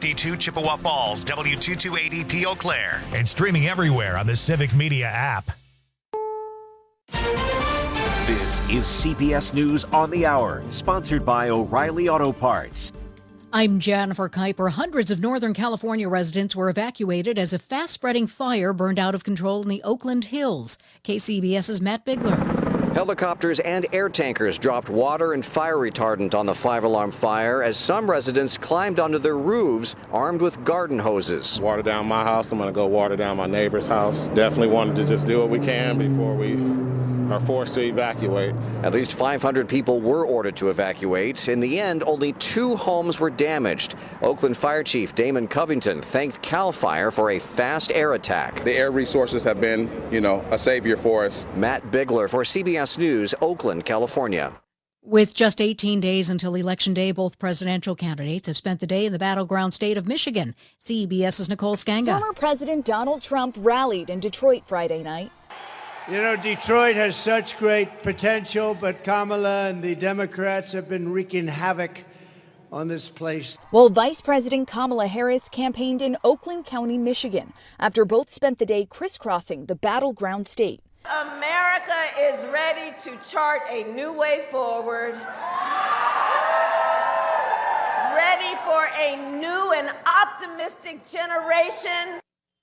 HD2 Chippewa Falls, W228EP Eau Claire, and streaming everywhere on the Civic Media app. This is CBS News on the Hour, sponsored by O'Reilly Auto Parts. I'm Jennifer Kuiper. Hundreds of Northern California residents were evacuated as a fast-spreading fire burned out of control in the Oakland Hills. KCBS's Matt Bigler. Helicopters and air tankers dropped water and fire retardant on the 5-alarm fire as some residents climbed onto their roofs armed with garden hoses. Water down my house. I'm going to go water down my neighbor's house. Definitely wanted to just do what we can before we are forced to evacuate. At least 500 people were ordered to evacuate. In the end, only 2 homes were damaged. Oakland Fire Chief Damon Covington thanked CAL FIRE for a fast air attack. The air resources have been, a savior for us. Matt Bigler for CBS News, Oakland, California. With just 18 days until Election Day, both presidential candidates have spent the day in the battleground state of Michigan. CBS's Nicole Skanga. Former President Donald Trump rallied in Detroit Friday night. Detroit has such great potential, but Kamala and the Democrats have been wreaking havoc on this place. Well, Vice President Kamala Harris campaigned in Oakland County, Michigan, after both spent the day crisscrossing the battleground state. America is ready to chart a new way forward. Ready for a new and optimistic generation.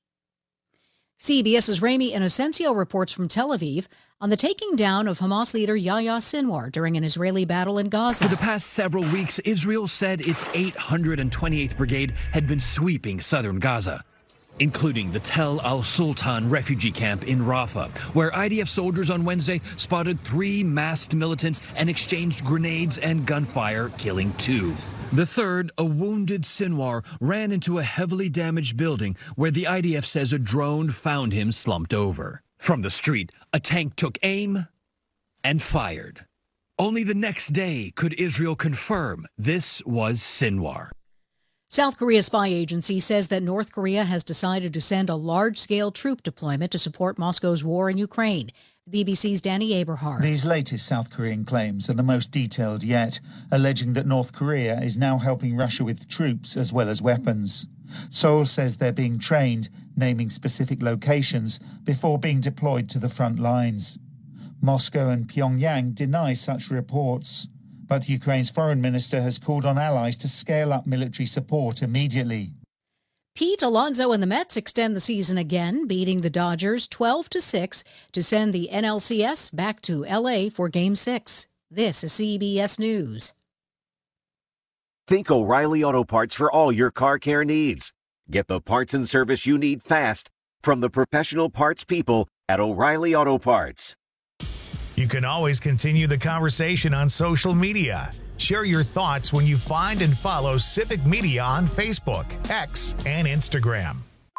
CBS's Rami Inocencio reports from Tel Aviv on the taking down of Hamas leader Yahya Sinwar during an Israeli battle in Gaza. For the past several weeks, Israel said its 828th Brigade had been sweeping southern Gaza, including the Tel al-Sultan refugee camp in Rafah, where IDF soldiers on Wednesday spotted 3 masked militants and exchanged grenades and gunfire, killing 2. The third, a wounded Sinwar, ran into a heavily damaged building where the IDF says a drone found him slumped over. From the street, a tank took aim and fired. Only the next day could Israel confirm this was Sinwar. South Korea's spy agency says that North Korea has decided to send a large-scale troop deployment to support Moscow's war in Ukraine. The BBC's Danny Aberhard. These latest South Korean claims are the most detailed yet, alleging that North Korea is now helping Russia with troops as well as weapons. Seoul says they're being trained, naming specific locations, before being deployed to the front lines. Moscow and Pyongyang deny such reports, but Ukraine's foreign minister has called on allies to scale up military support immediately. Pete Alonso and the Mets extend the season again, beating the Dodgers 12-6 to send the NLCS back to L.A. for Game 6. This is CBS News. Think O'Reilly Auto Parts for all your car care needs. Get the parts and service you need fast from the professional parts people at O'Reilly Auto Parts. You can always continue the conversation on social media. Share your thoughts when you find and follow Civic Media on Facebook, X, and Instagram.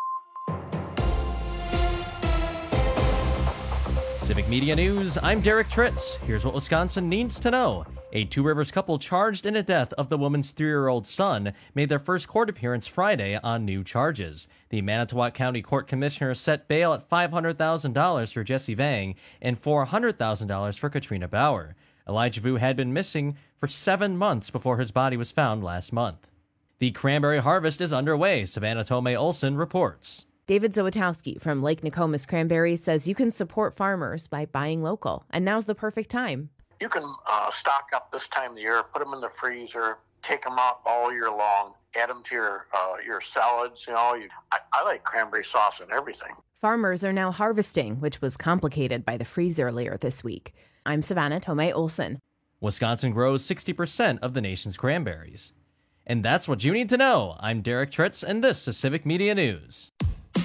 Civic Media News, I'm Derek Tritz. Here's what Wisconsin needs to know. A Two Rivers couple charged in the death of the woman's 3-year-old son made their first court appearance Friday on new charges. The Manitowoc County Court Commissioner set bail at $500,000 for Jesse Vang and $400,000 for Katrina Bauer. Elijah Vu had been missing for 7 months before his body was found last month. The cranberry harvest is underway, Savannah Tomei Olson reports. David Zawitowski from Lake Nokomis Cranberries says you can support farmers by buying local, and now's the perfect time. You can stock up this time of the year, put them in the freezer, take them out all year long, add them to your salads. I like cranberry sauce and everything. Farmers are now harvesting, which was complicated by the freeze earlier this week. I'm Savannah Tomei Olson. Wisconsin grows 60% of the nation's cranberries. And that's what you need to know. I'm Derek Tritz, and this is Civic Media News.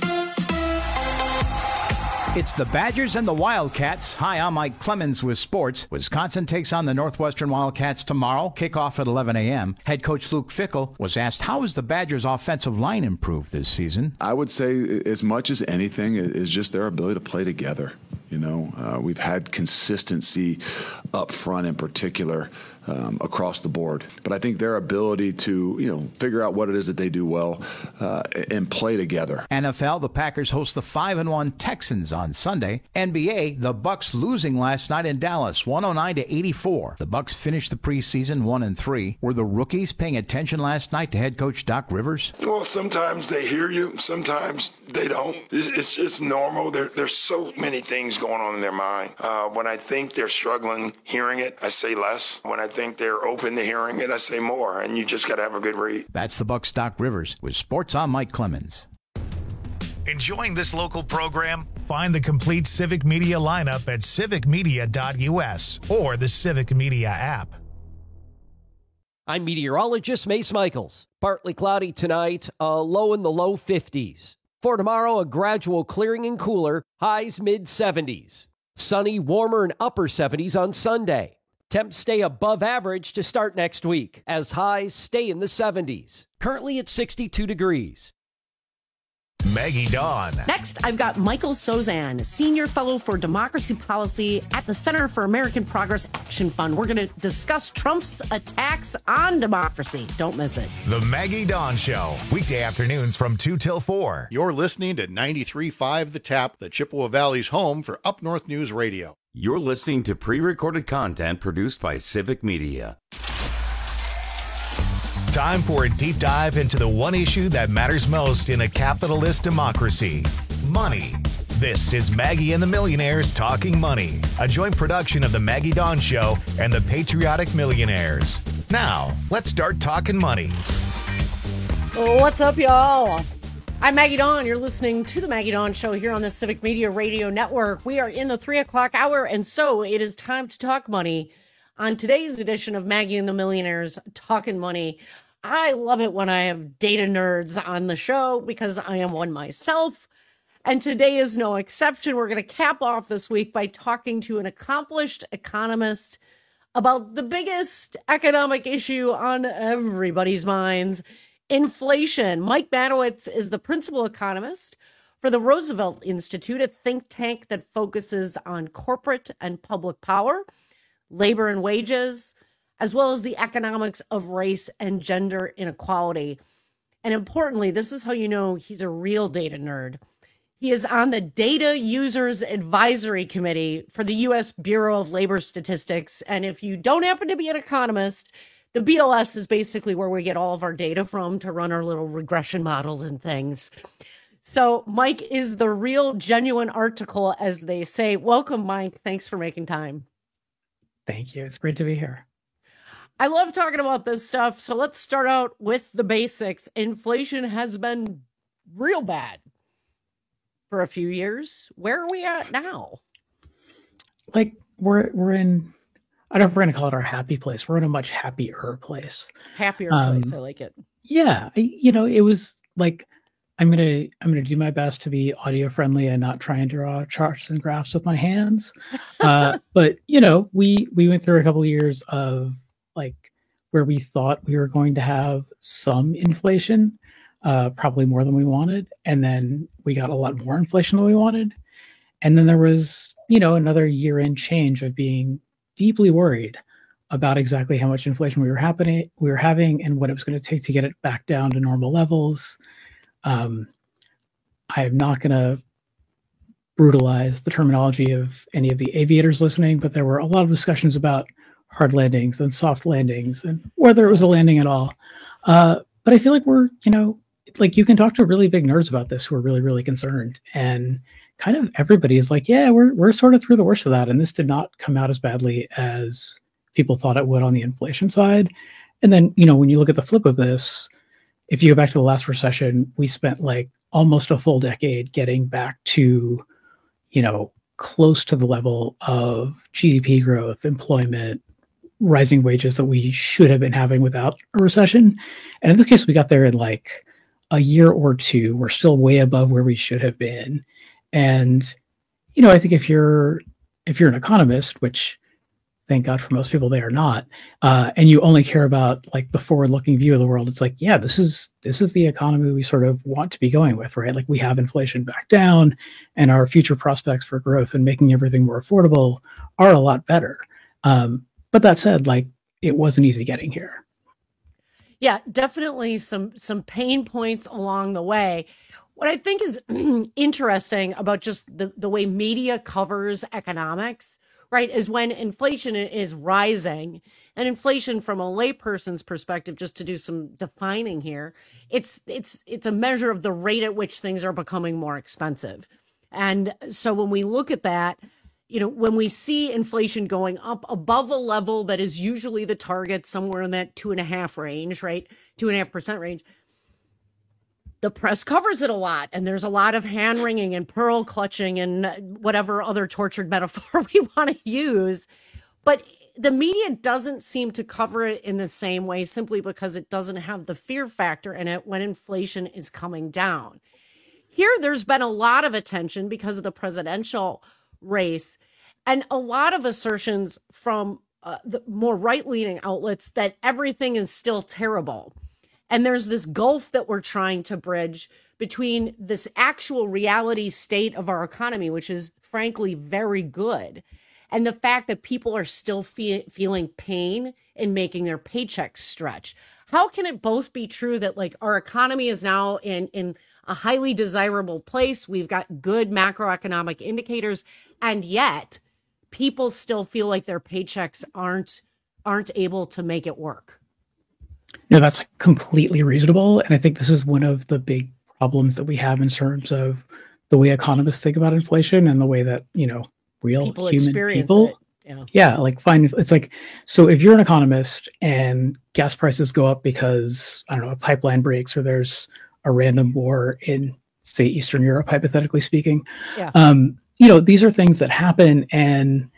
It's the Badgers and the Wildcats. Hi, I'm Mike Clemens with sports. Wisconsin takes on the Northwestern Wildcats tomorrow. Kickoff at 11 a.m. Head coach Luke Fickell was asked, how has the Badgers' offensive line improved this season? I would say as much as anything is just their ability to play together. We've had consistency up front in particular. across the board. But I think their ability to, figure out what it is that they do well and play together. NFL, the Packers host the 5-1 Texans on Sunday. NBA, the Bucks losing last night in Dallas, 109-84. The Bucks finished the preseason 1-3. Were the rookies paying attention last night to head coach Doc Rivers? Well, sometimes they hear you, sometimes they don't. It's just normal. There's so many things going on in their mind. When I think they're struggling hearing it, I say less. When I think they're open to hearing it, I say more. And you just got to have a good read. That's the Bucks' Doc Rivers. With Sports, I'm Mike Clemens. Enjoying this local program? Find the complete Civic Media lineup at civicmedia.us or the Civic Media app. I'm meteorologist Mace Michaels. Partly cloudy tonight, a low in the low 50s. For tomorrow, a gradual clearing and cooler, highs mid-70s. Sunny, warmer, and upper 70s on Sunday. Temps stay above average to start next week, as highs stay in the 70s. Currently at 62 degrees. Maggie Dawn. Next, I've got Michael Sozan, Senior Fellow for Democracy Policy at the Center for American Progress Action Fund. We're going to discuss Trump's attacks on democracy. Don't miss it. The Maggie Dawn Show, weekday afternoons from 2 till 4. You're listening to 93.5 The Tap, the Chippewa Valley's home for Up North News Radio. You're listening to pre-recorded content produced by Civic Media. Time for a deep dive into the one issue that matters most in a capitalist democracy: money. This is Maggie and the Millionaires Talking Money, a joint production of the Maggie Dawn Show and the Patriotic Millionaires. Now, let's start talking money. What's up, y'all? I'm Maggie Dawn. You're listening to the Maggie Dawn Show here on the Civic Media Radio Network. We are in the 3 o'clock hour, and so it is time to talk money. On today's edition of Maggie and the Millionaires Talking Money, I love it when I have data nerds on the show because I am one myself. And today is no exception. We're going to cap off this week by talking to an accomplished economist about the biggest economic issue on everybody's minds: inflation. Mike Matowitz is the principal economist for the Roosevelt Institute, a think tank that focuses on corporate and public power, labor and wages, as well as the economics of race and gender inequality. And importantly, this is how you know he's a real data nerd. He is on the Data Users Advisory Committee for the U.S. Bureau of Labor Statistics. And if you don't happen to be an economist, the BLS is basically where we get all of our data from to run our little regression models and things. So Mike is the real, genuine article, as they say. Welcome, Mike. Thanks for making time. Thank you. It's great to be here. I love talking about this stuff. So let's start out with the basics. Inflation has been real bad for a few years. Where are we at now? Like we're in, I don't know if we're going to call it our happy place. We're in a much happier place. Happier place. I like it. Yeah. It was like, I'm going to do my best to be audio friendly and not try and draw charts and graphs with my hands. But we went through a couple of years of like where we thought we were going to have some inflation, probably more than we wanted. And then we got a lot more inflation than we wanted. And then there was, another year-end change of being deeply worried about exactly how much inflation we were having and what it was going to take to get it back down to normal levels. I am not going to brutalize the terminology of any of the aviators listening, but there were a lot of discussions about hard landings and soft landings and whether it was a landing at all. But I feel like we're, you can talk to really big nerds about this who are really, really concerned. And kind of everybody is like, yeah, we're sort of through the worst of that. And this did not come out as badly as people thought it would on the inflation side. And then, when you look at the flip of this, if you go back to the last recession, we spent like almost a full decade getting back to, close to the level of GDP growth, employment, rising wages that we should have been having without a recession. And in this case, we got there in like a year or two. We're still way above where we should have been. And, I think if you're an economist, which thank God for most people they are not, and you only care about like the forward-looking view of the world, it's like, yeah, this is the economy we sort of want to be going with, right? Like we have inflation back down and our future prospects for growth and making everything more affordable are a lot better. But that said, like it wasn't easy getting here. Yeah, definitely some pain points along the way. What I think is interesting about just the way media covers economics, right, is when inflation is rising, and inflation from a layperson's perspective, just to do some defining here, it's a measure of the rate at which things are becoming more expensive. And so when we look at that, you know, when we see inflation going up above a level that is usually the target, somewhere in that 2.5% range, right? 2.5% range, the press covers it a lot. And there's a lot of hand wringing and pearl clutching and whatever other tortured metaphor we want to use. But the media doesn't seem to cover it in the same way, simply because it doesn't have the fear factor in it when inflation is coming down. Here, there's been a lot of attention because of the presidential race and a lot of assertions from the more right-leaning outlets that everything is still terrible. And there's this gulf that we're trying to bridge between this actual reality state of our economy, which is frankly very good, and the fact that people are still feeling pain in making their paychecks stretch. How can it both be true that like our economy is now in a highly desirable place, we've got good macroeconomic indicators, and yet people still feel like their paychecks aren't able to make it work? No, that's completely reasonable. And I think this is one of the big problems that we have in terms of the way economists think about inflation and the way that, you know, real people human experience people. it. Yeah, like fine. It's like, so if you're an economist and gas prices go up because, I don't know, a pipeline breaks or there's a random war in, say, Eastern Europe, hypothetically speaking, you know, these are things that happen. And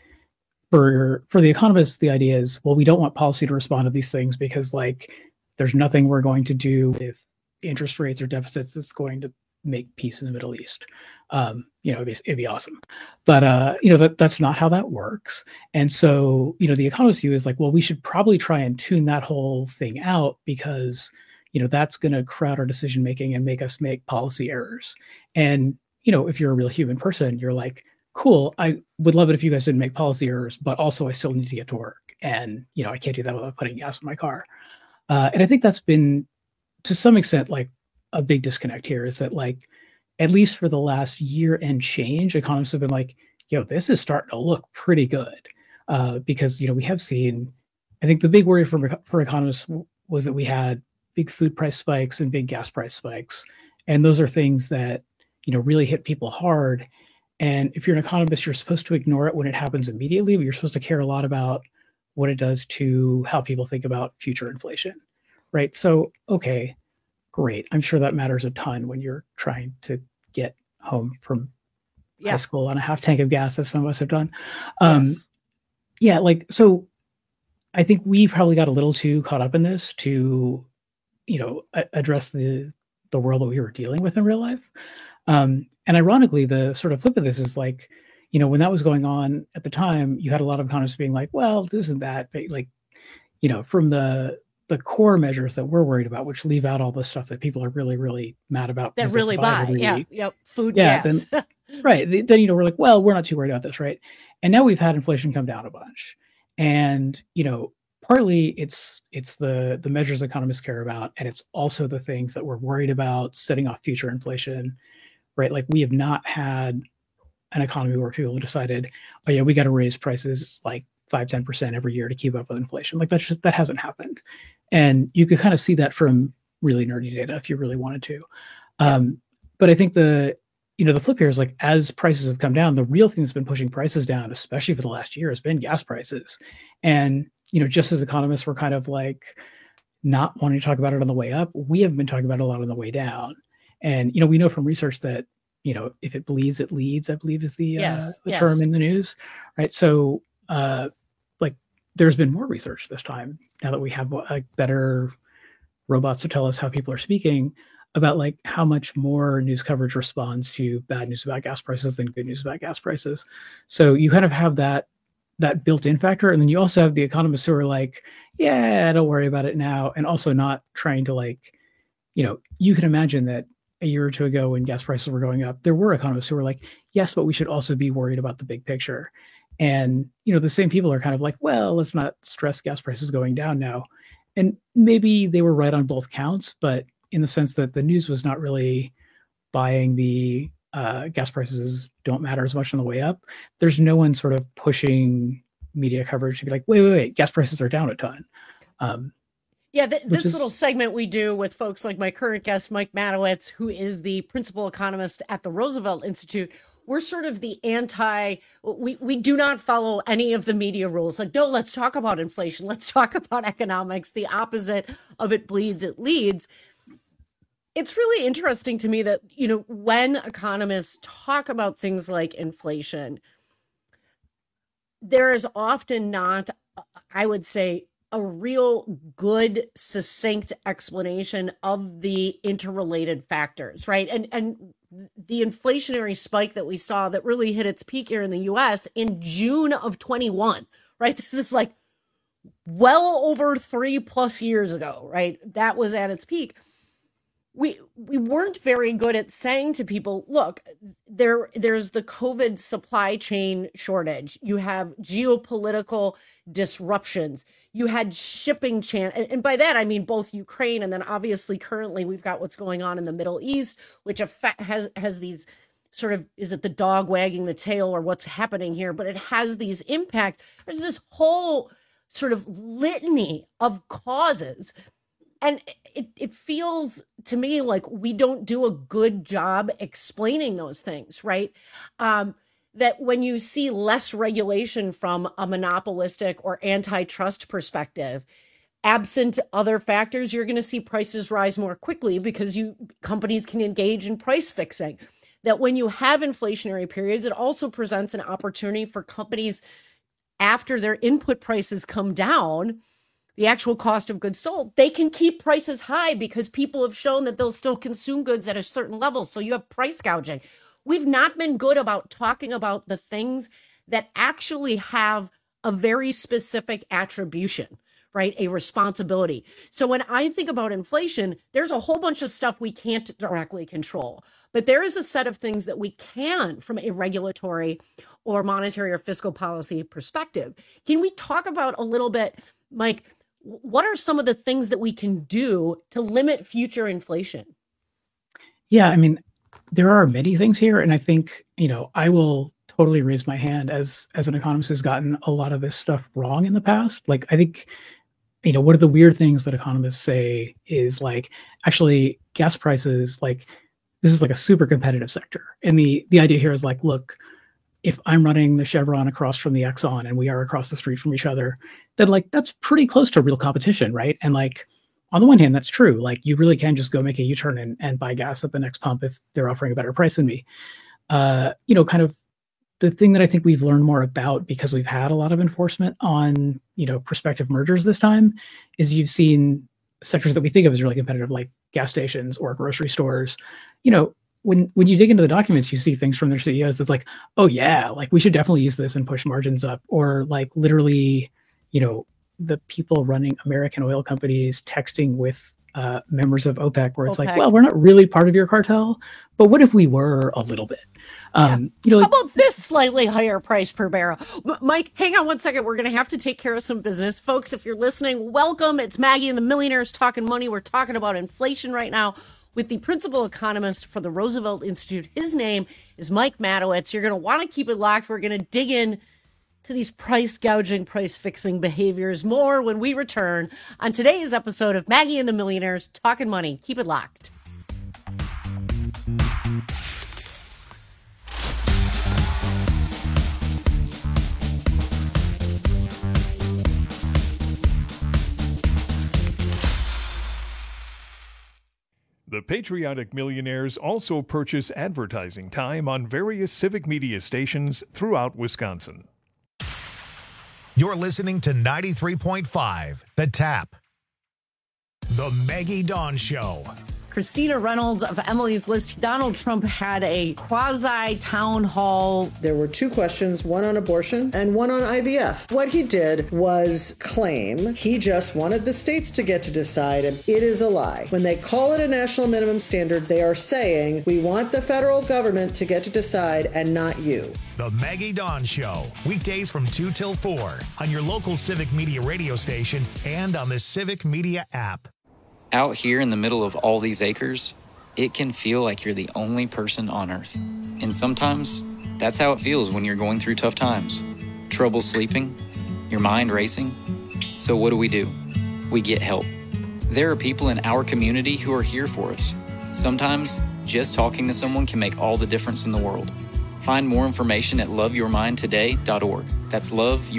for the economists, the idea is, well, we don't want policy to respond to these things because, like, there's nothing we're going to do with interest rates or deficits that's going to make peace in the Middle East. You know, it'd be awesome. But, you know, that's not how that works. And so, you know, the economist view is like, well, we should probably try and tune that whole thing out because, you know, that's going to crowd our decision making and make us make policy errors. And, you know, if you're a real human person, you're like, cool, I would love it if you guys didn't make policy errors, but also I still need to get to work. And, you know, I can't do that without putting gas in my car. And I think that's been, to some extent, like a big disconnect here is that, like, at least for the last year and change, economists have been like, yo, this is starting to look pretty good. Because, you know, we have seen, I think the big worry for economists was that we had big food price spikes and big gas price spikes. And those are things that, you know, really hit people hard. And if you're an economist, you're supposed to ignore it when it happens immediately, but you're supposed to care a lot about what it does to how people think about future inflation, right? So, okay, great. I'm sure that matters a ton when you're trying to get home from high school on a half tank of gas, as some of us have done. Yeah, like, so I think we probably got a little too caught up in this to, you know, address the world that we were dealing with in real life. And ironically, the sort of flip of this is like, you know, when that was going on at the time, you had a lot of economists being like, well, this isn't that big. Like, you know, from the core measures that we're worried about, which leave out all the stuff that people are really, really mad about. That really buy. Food, yeah, gas. Then, right. Then, you know, we're like, well, we're not too worried about this, right? And now we've had inflation come down a bunch. And, you know, partly it's the measures economists care about, and it's also the things that we're worried about setting off future inflation, right? Like, we have not had an economy where people have decided, oh yeah, we got to raise prices like 5-10% every year to keep up with inflation. Like, that hasn't happened. And you could kind of see that from really nerdy data if you really wanted to. But I think the flip here is, like, as prices have come down, the real thing that's been pushing prices down, especially for the last year, has been gas prices. And, you know, just as economists were kind of like not wanting to talk about it on the way up, we have been talking about it a lot on the way down. And, you know, we know from research that, you know, if it bleeds, it leads, I believe is the term in the news, right? So, like, there's been more research this time, now that we have like better robots to tell us how people are speaking, about like how much more news coverage responds to bad news about gas prices than good news about gas prices. So you kind of have that built-in factor. And then you also have the economists who are like, yeah, don't worry about it now. And also not trying to, like, you know, you can imagine that a year or two ago when gas prices were going up, there were economists who were like, yes, but we should also be worried about the big picture. And, the same people are kind of like, well, let's not stress gas prices going down now. And maybe they were right on both counts, but in the sense that the news was not really buying the gas prices don't matter as much on the way up. There's no one sort of pushing media coverage to be like, wait, gas prices are down a ton. This little segment we do with folks like my current guest, Mike Matowitz, who is the principal economist at the Roosevelt Institute. We're sort of the we do not follow any of the media rules. Like, no, let's talk about inflation. Let's talk about economics. The opposite of it bleeds, it leads. It's really interesting to me that, when economists talk about things like inflation, there is often not, I would say, a real good, succinct explanation of the interrelated factors, right? And the inflationary spike that we saw that really hit its peak here in the US in June of 21, right? This is like well over 3+ years ago, right? That was at its peak. We weren't very good at saying to people, look, there's the COVID supply chain shortage. You have geopolitical disruptions. You had shipping and by that I mean both Ukraine and then obviously currently we've got what's going on in the Middle East, which has these sort of, is it the dog wagging the tail or what's happening here? But it has these impacts. There's this whole sort of litany of causes. And it feels to me like we don't do a good job explaining those things, right? That when you see less regulation from a monopolistic or antitrust perspective, absent other factors, you're going to see prices rise more quickly because companies can engage in price fixing. That when you have inflationary periods, it also presents an opportunity for companies after their input prices come down, the actual cost of goods sold, they can keep prices high because people have shown that they'll still consume goods at a certain level. So you have price gouging. We've not been good about talking about the things that actually have a very specific attribution, right? A responsibility. So when I think about inflation, there's a whole bunch of stuff we can't directly control, but there is a set of things that we can from a regulatory or monetary or fiscal policy perspective. Can we talk about a little bit, Mike, what are some of the things that we can do to limit future inflation? Yeah, I mean, there are many things here. And I think, I will totally raise my hand as an economist who's gotten a lot of this stuff wrong in the past. Like, I think, one of the weird things that economists say is like, actually, gas prices, like, this is like a super competitive sector. And the idea here is like, look, if I'm running the Chevron across from the Exxon and we are across the street from each other, then like that's pretty close to real competition, right? And like on the one hand, that's true. Like you really can just go make a U-turn and buy gas at the next pump if they're offering a better price than me. Kind of the thing that I think we've learned more about because we've had a lot of enforcement on, prospective mergers this time is you've seen sectors that we think of as really competitive, like gas stations or grocery stores, when you dig into the documents, you see things from their CEOs that's like, oh yeah, like we should definitely use this and push margins up. Or like literally, the people running American oil companies texting with members of OPEC where it's like, well, we're not really part of your cartel, but what if we were a little bit? How about this slightly higher price per barrel? Mike, hang on one second. We're going to have to take care of some business. Folks, if you're listening, welcome. It's Maggie and the Millionaires Talking Money. We're talking about inflation right now with the principal economist for the Roosevelt Institute. His name is Mike Matowitz. You're going to want to keep it locked. We're going to dig in to these price gouging, price fixing behaviors more when we return on today's episode of Maggie and the Millionaires Talking Money. Keep it locked. The Patriotic Millionaires also purchase advertising time on various civic media stations throughout Wisconsin. You're listening to 93.5, The Tap. The Maggie Dawn Show. Christina Reynolds of Emily's List. Donald Trump had a quasi-town hall. There were two questions, one on abortion and one on IVF. What he did was claim he just wanted the states to get to decide, and it is a lie. When they call it a national minimum standard, they are saying, we want the federal government to get to decide and not you. The Maggie Dawn Show, weekdays from 2 till 4 on your local Civic Media radio station and on the Civic Media app. Out here in the middle of all these acres, it can feel like you're the only person on Earth. And sometimes, that's how it feels when you're going through tough times. Trouble sleeping, your mind racing. So what do? We get help. There are people in our community who are here for us. Sometimes, just talking to someone can make all the difference in the world. Find more information at loveyourmindtoday.org. That's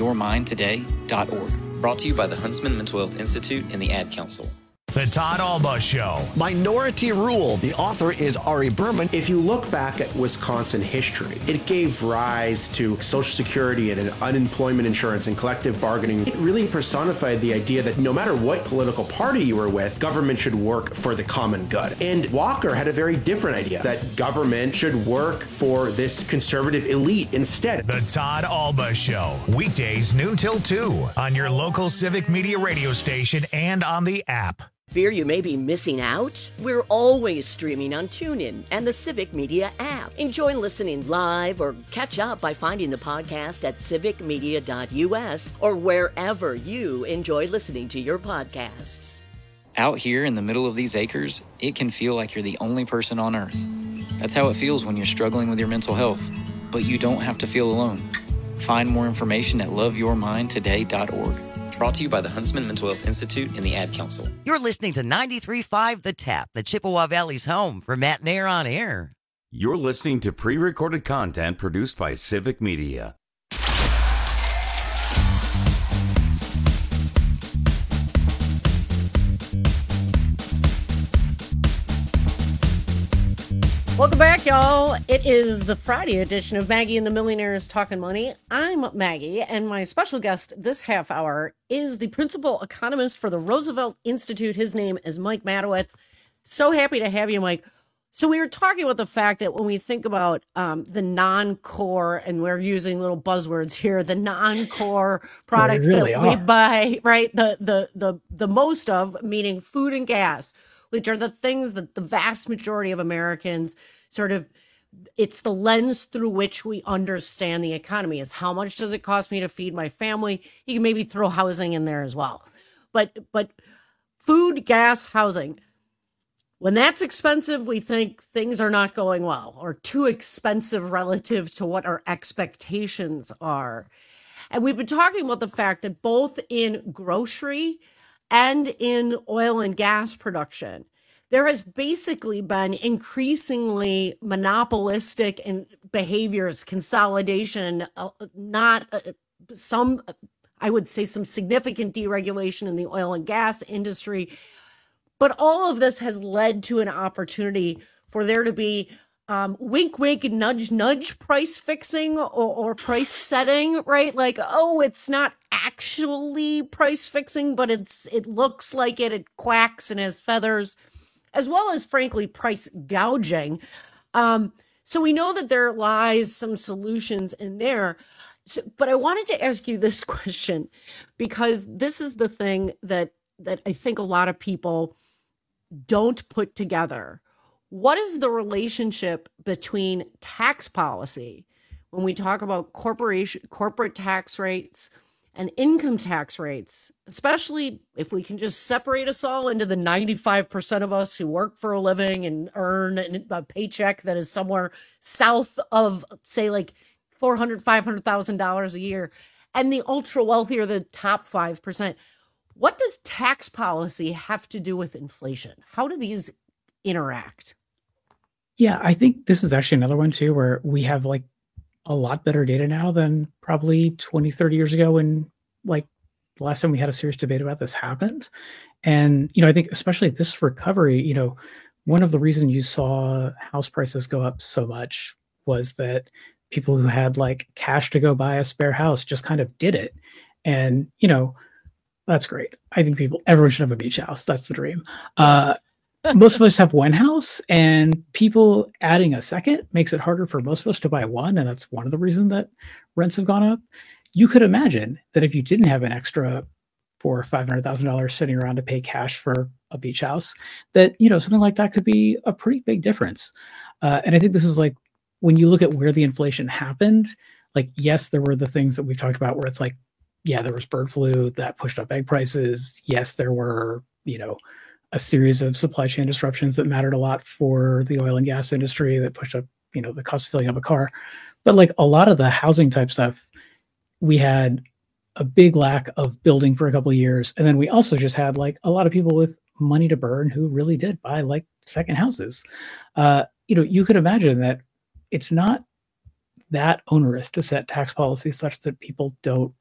loveyourmindtoday.org. Brought to you by the Huntsman Mental Health Institute and the Ad Council. The Todd Alba Show. Minority Rule. The author is Ari Berman. If you look back at Wisconsin history, it gave rise to Social Security and unemployment insurance and collective bargaining. It really personified the idea that no matter what political party you were with, government should work for the common good. And Walker had a very different idea, that government should work for this conservative elite instead. The Todd Alba Show. Weekdays noon till 2 on your local Civic Media radio station and on the app. Fear you may be missing out? We're always streaming on TuneIn and the Civic Media app. Enjoy listening live or catch up by finding the podcast at civicmedia.us or wherever you enjoy listening to your podcasts. Out here in the middle of these acres, it can feel like you're the only person on Earth. That's how it feels when you're struggling with your mental health. But you don't have to feel alone. Find more information at loveyourmindtoday.org. Brought to you by the Huntsman Mental Health Institute and the Ad Council. You're listening to 93.5 The Tap, the Chippewa Valley's home for Matt Nair on Air. You're listening to pre-recorded content produced by Civic Media. Welcome back, y'all. It is the Friday edition of Maggie and the Millionaires Talking Money. I'm Maggie, and my special guest this half hour is the principal economist for the Roosevelt Institute. His name is Mike Matowitz. So happy to have you, Mike. So we were talking about the fact that when we think about the non-core, and we're using little buzzwords here, the non-core products we buy, right? The most of, meaning food and gas, which are the things that the vast majority of Americans sort of, it's the lens through which we understand the economy, is how much does it cost me to feed my family? You can maybe throw housing in there as well. But food, gas, housing, when that's expensive, we think things are not going well or too expensive relative to what our expectations are. And we've been talking about the fact that both in grocery and in oil and gas production, there has basically been increasingly monopolistic in behaviors, consolidation, some significant deregulation in the oil and gas industry. But all of this has led to an opportunity for there to be wink, wink, nudge, nudge price fixing or price setting, right? Like, oh, it's not actually price fixing, but it looks like it quacks and has feathers, as well as, frankly, price gouging. So we know that there lies some solutions in there. But I wanted to ask you this question, because this is the thing that I think a lot of people don't put together. What is the relationship between tax policy, when we talk about corporate tax rates and income tax rates, especially if we can just separate us all into the 95% of us who work for a living and earn a paycheck that is somewhere south of, say, like $400,000, $500,000 a year, and the ultra wealthy are the top 5%. What does tax policy have to do with inflation? How do these interact? Yeah, I think this is actually another one too, where we have like a lot better data now than probably 20, 30 years ago when like the last time we had a serious debate about this happened. And, I think especially this recovery, one of the reasons you saw house prices go up so much was that people who had like cash to go buy a spare house just kind of did it. And, that's great. I think everyone should have a beach house. That's the dream. most of us have one house, and people adding a second makes it harder for most of us to buy one. And that's one of the reasons that rents have gone up. You could imagine that if you didn't have an extra $400,000 or $500,000 sitting around to pay cash for a beach house, that, something like that could be a pretty big difference. And I think this is like, when you look at where the inflation happened, like, yes, there were the things that we've talked about where it's like, yeah, there was bird flu that pushed up egg prices. Yes, there were, a series of supply chain disruptions that mattered a lot for the oil and gas industry that pushed up, the cost of filling up a car. But like a lot of the housing type stuff, we had a big lack of building for a couple of years. And then we also just had like a lot of people with money to burn who really did buy like second houses. You could imagine that it's not that onerous to set tax policy such that people don't,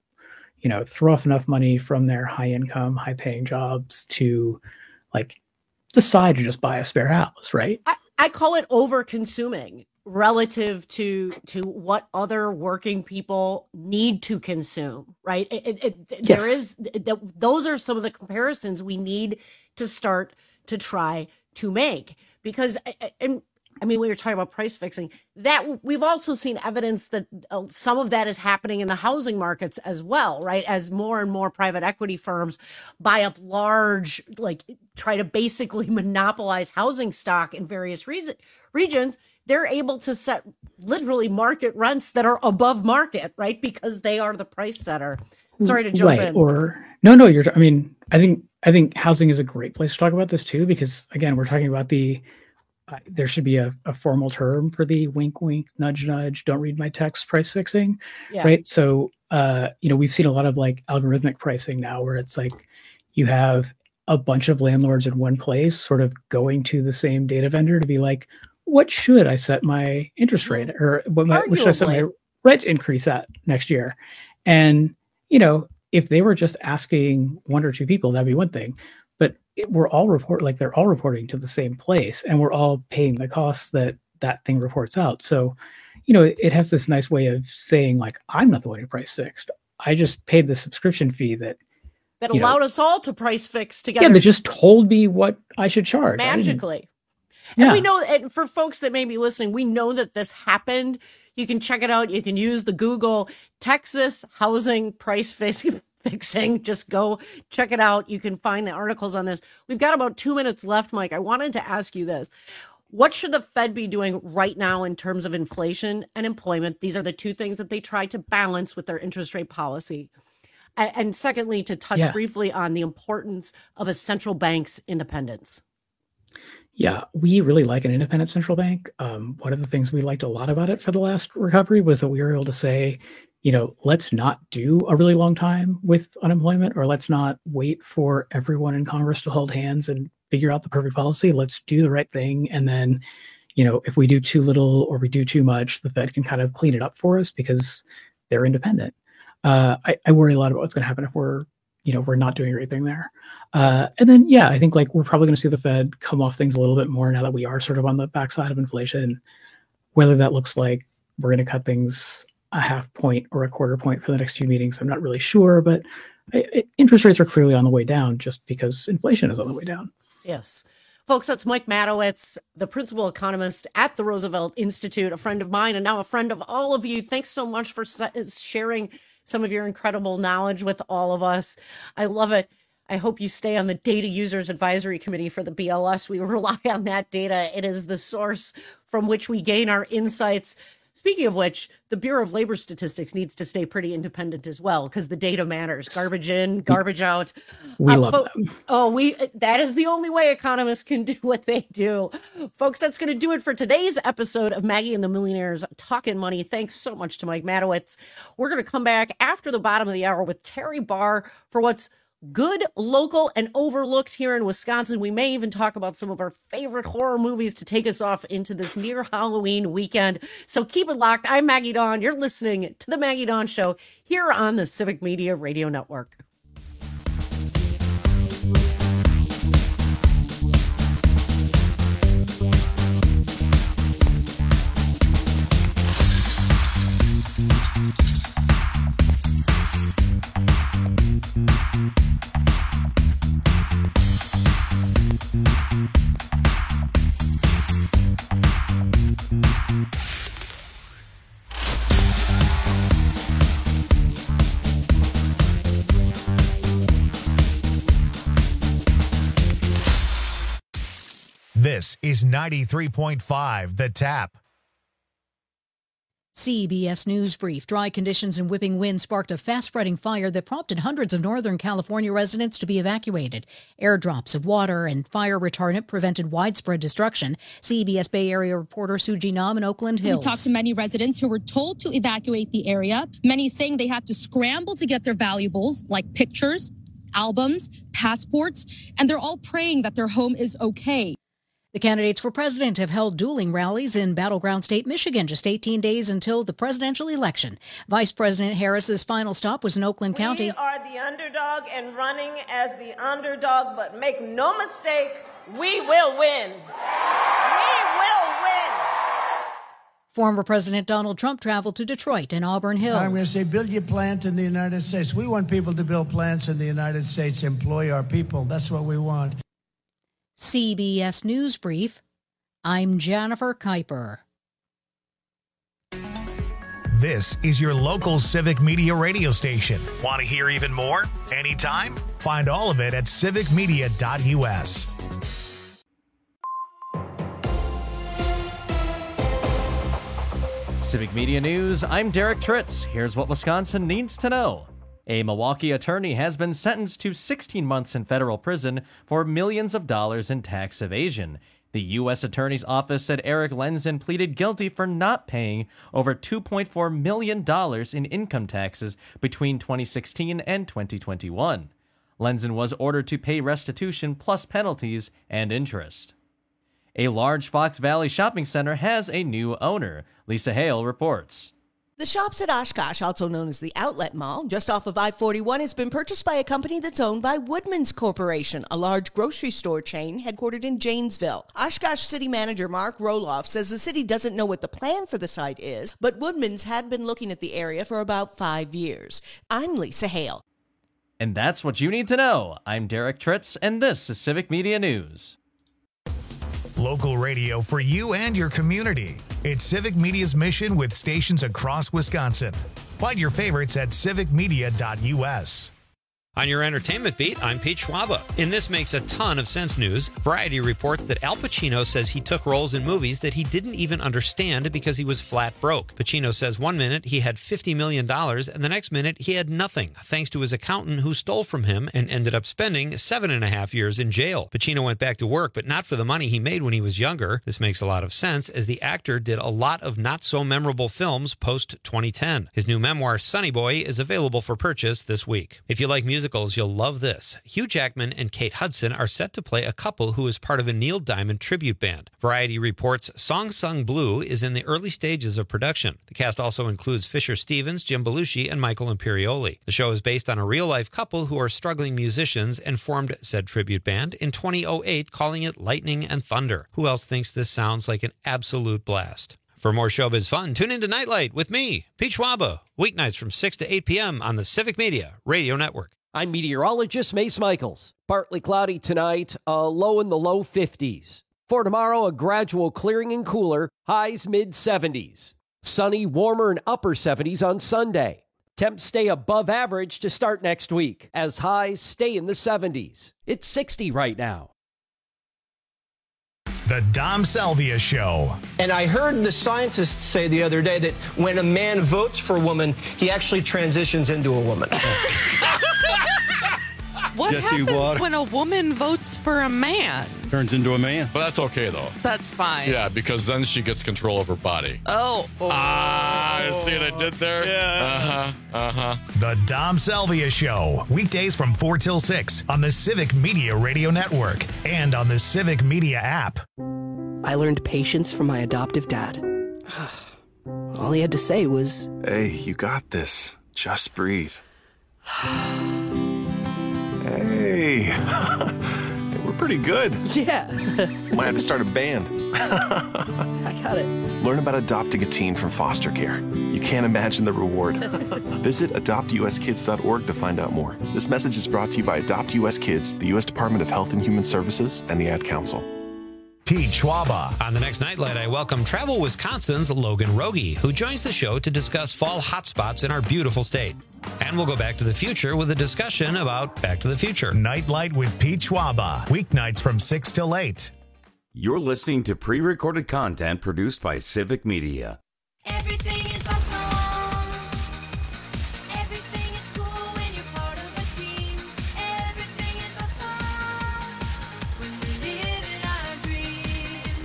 throw off enough money from their high income, high paying jobs to like decide to just buy a spare house, right? I call it over consuming relative to what other working people need to consume, right? There is, those are some of the comparisons we need to start to try to make, because, and I mean, we were talking about price fixing, that we've also seen evidence that some of that is happening in the housing markets as well, right? As more and more private equity firms buy up large, like try to basically monopolize housing stock in various regions, they're able to set literally market rents that are above market, right? Because they are the price setter. Sorry to jump in. Or no, I think housing is a great place to talk about this too, because again, we're talking about there should be a formal term for the wink, wink, nudge, nudge, don't read my text price fixing, right? So, we've seen a lot of like algorithmic pricing now where it's like you have a bunch of landlords in one place sort of going to the same data vendor to be like, what should I set my interest rate or what should I set my rent increase at next year? And, if they were just asking one or two people, that'd be one thing. But they're all reporting to the same place, and we're all paying the costs that thing reports out. So, it has this nice way of saying like, I'm not the one who price fixed. I just paid the subscription fee that allowed us all to price fix together. Yeah, that just told me what I should charge magically. Yeah. And we know, and for folks that may be listening, we know that this happened. You can check it out. You can use the Google Texas housing price fixing. Just go check it out. You can find the articles on this. We've got about 2 minutes left, Mike. I wanted to ask you this. What should the Fed be doing right now in terms of inflation and employment? These are the two things that they try to balance with their interest rate policy. And secondly, to touch briefly on the importance of a central bank's independence. Yeah, we really like an independent central bank. One of the things we liked a lot about it for the last recovery was that we were able to say, let's not do a really long time with unemployment, or let's not wait for everyone in Congress to hold hands and figure out the perfect policy. Let's do the right thing. And then, if we do too little or we do too much, the Fed can kind of clean it up for us because they're independent. I worry a lot about what's going to happen if we're not doing anything there. And then, I think like we're probably going to see the Fed come off things a little bit more now that we are sort of on the backside of inflation. Whether that looks like we're going to cut things a half point or a quarter point for the next few meetings, I'm not really sure. But interest rates are clearly on the way down just because inflation is on the way down. Yes. Folks, that's Mike Matowitz, the principal economist at the Roosevelt Institute, a friend of mine and now a friend of all of you. Thanks so much for sharing some of your incredible knowledge with all of us. I love it. I hope you stay on the Data Users Advisory Committee for the BLS. We rely on that data. It is the source from which we gain our insights. Speaking of which, the Bureau of Labor Statistics needs to stay pretty independent as well, because the data matters. Garbage in, garbage out. We love them. That is the only way economists can do what they do. Folks, that's going to do it for today's episode of Maggie and the Millionaires Talking Money. Thanks so much to Mike Matowitz. We're going to come back after the bottom of the hour with Terry Barr for what's good, local, and overlooked here in Wisconsin. We may even talk about some of our favorite horror movies to take us off into this near Halloween weekend. So keep it locked. I'm Maggie Dawn. You're listening to The Maggie Dawn Show here on the Civic Media Radio Network. This is 93.5 The Tap. CBS News Brief. Dry conditions and whipping wind sparked a fast-spreading fire that prompted hundreds of Northern California residents to be evacuated. Airdrops of water and fire retardant prevented widespread destruction. CBS Bay Area reporter Suji Nam in Oakland Hills. We talked to many residents who were told to evacuate the area, many saying they had to scramble to get their valuables, like pictures, albums, passports, and they're all praying that their home is okay. The candidates for president have held dueling rallies in battleground state Michigan just 18 days until the presidential election. Vice President Harris's final stop was in Oakland County. We are the underdog and running as the underdog, but make no mistake, we will win. We will win. Former President Donald Trump traveled to Detroit and Auburn Hills. I'm going to say, build your plant in the United States. We want people to build plants in the United States, employ our people. That's what we want. CBS News Brief. I'm Jennifer Kuiper. This is your local civic media radio station. Want to hear even more? Anytime? Find all of it at civicmedia.us. Civic Media News, I'm Derek Tritz. Here's what Wisconsin needs to know. A Milwaukee attorney has been sentenced to 16 months in federal prison for millions of dollars in tax evasion. The U.S. Attorney's Office said Eric Lenzen pleaded guilty for not paying over $2.4 million in income taxes between 2016 and 2021. Lenzen was ordered to pay restitution plus penalties and interest. A large Fox Valley shopping center has a new owner. Lisa Hale reports. The shops at Oshkosh, also known as the Outlet Mall, just off of I-41, has been purchased by a company that's owned by Woodman's Corporation, a large grocery store chain headquartered in Janesville. Oshkosh City Manager Mark Roloff says the city doesn't know what the plan for the site is, but Woodman's had been looking at the area for about 5 years. I'm Lisa Hale. And that's what you need to know. I'm Derek Tritz, and this is Civic Media News. Local radio for you and your community. It's Civic Media's mission with stations across Wisconsin. Find your favorites at civicmedia.us. On your entertainment beat, I'm Pete Schwaba. In This Makes a Ton of Sense news, Variety reports that Al Pacino says he took roles in movies that he didn't even understand because he was flat broke. Pacino says one minute he had $50 million and the next minute he had nothing, thanks to his accountant who stole from him and ended up spending 7.5 years in jail. Pacino went back to work, but not for the money he made when he was younger. This makes a lot of sense, as the actor did a lot of not-so-memorable films post-2010. His new memoir, Sonny Boy, is available for purchase this week. If you like musicals, you'll love this. Hugh Jackman and Kate Hudson are set to play a couple who is part of a Neil Diamond tribute band. Variety reports Song Sung Blue is in the early stages of production. The cast also includes Fisher Stevens, Jim Belushi, and Michael Imperioli. The show is based on a real-life couple who are struggling musicians and formed said tribute band in 2008, calling it Lightning and Thunder. Who else thinks this sounds like an absolute blast? For more showbiz fun, tune into Nightlight with me, Pete Schwaba, weeknights from 6 to 8 p.m. on the Civic Media Radio Network. I'm meteorologist Mace Michaels. Partly cloudy tonight, a low in the low 50s. For tomorrow, a gradual clearing and cooler, highs mid-70s. Sunny, warmer, and upper 70s on Sunday. Temps stay above average to start next week, as highs stay in the 70s. It's 60 right now. The Dom Salvia Show. And I heard the scientists say the other day that when a man votes for a woman, he actually transitions into a woman. What happens when a woman votes for a man? Turns into a man. But that's okay, though. That's fine. Yeah, because then she gets control of her body. Oh. See what I did there? Yeah. The Dom Salvia Show. Weekdays from 4 till 6 on the Civic Media Radio Network and on the Civic Media app. I learned patience from my adoptive dad. All he had to say was, "Hey, you got this. Just breathe." Hey, we're pretty good. Yeah. Might have to start a band. I got it. Learn about adopting a teen from foster care. You can't imagine the reward. Visit adoptuskids.org to find out more. This message is brought to you by Adopt US Kids, the U.S. Department of Health and Human Services, and the Ad Council. Pete Schwaba. On the next Nightlight, I welcome Travel Wisconsin's Logan Rogie, who joins the show to discuss fall hotspots in our beautiful state. And we'll go back to the future with a discussion about Back to the Future. Nightlight with Pete Schwaba. Weeknights from 6 till 8. You're listening to pre-recorded content produced by Civic Media. Everything is awesome. Everything is cool when you're part of a team. Everything is awesome when we live in our dreams.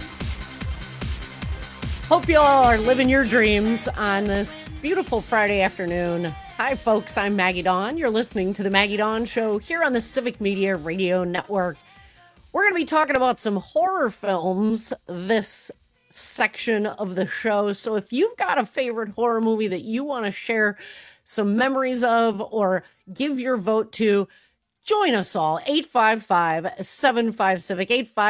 Hope you all are living your dreams on this beautiful Friday afternoon. Hi, folks. I'm Maggie Dawn. You're listening to the Maggie Dawn Show here on the Civic Media Radio Network. We're going to be talking about some horror films this section of the show. So if you've got a favorite horror movie that you want to share some memories of or give your vote to, join us all. 855-75-CIVIC,